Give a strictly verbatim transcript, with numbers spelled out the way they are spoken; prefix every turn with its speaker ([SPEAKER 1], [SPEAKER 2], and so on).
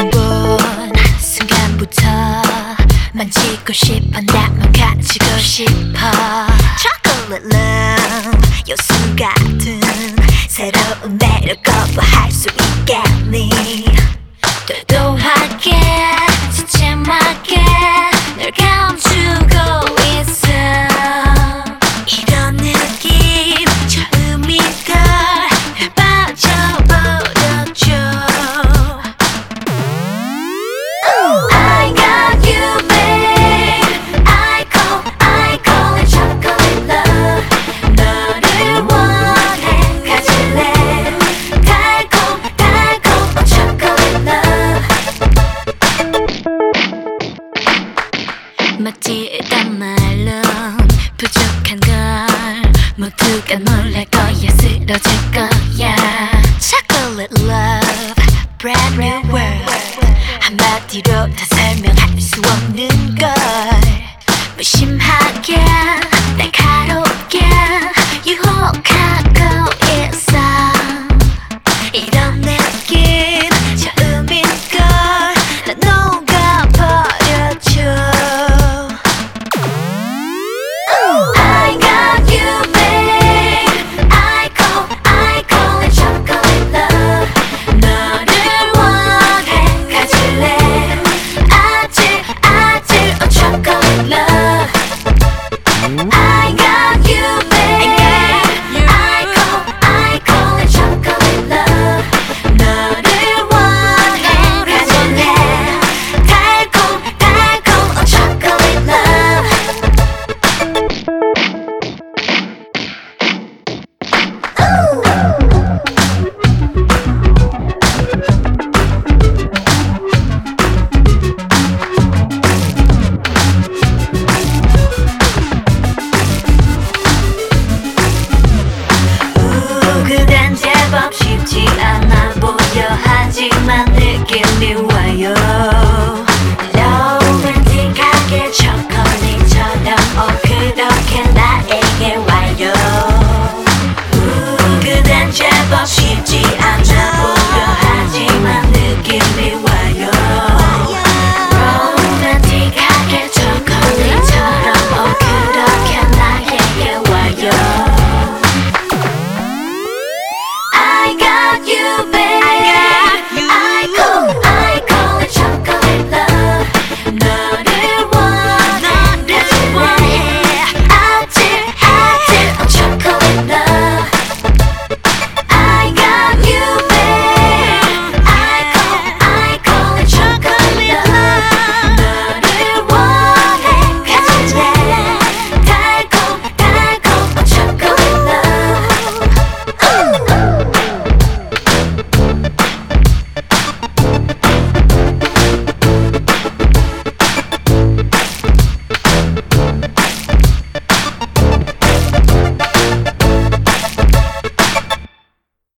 [SPEAKER 1] 본 순간부터 만지고 싶어 나만 가지고 싶어 Chocolate love 요술 같은 새로운 매력 거부할 수 있겠니 도도하게 침침하게 널 감추고 있어 이런 느낌 처음이걸 날 빠져버렸죠 I got you babe I call I call it chocolate love 너를 원해 가질래 달콤 달콤 chocolate love 마치 일단 말로 부족한 걸 모두가 놀랄 거야 쓰러질 거야 Chocolate love brand new world 한마디로 다 설명할 수 없는 걸 무심하게 날카롭게 유혹하고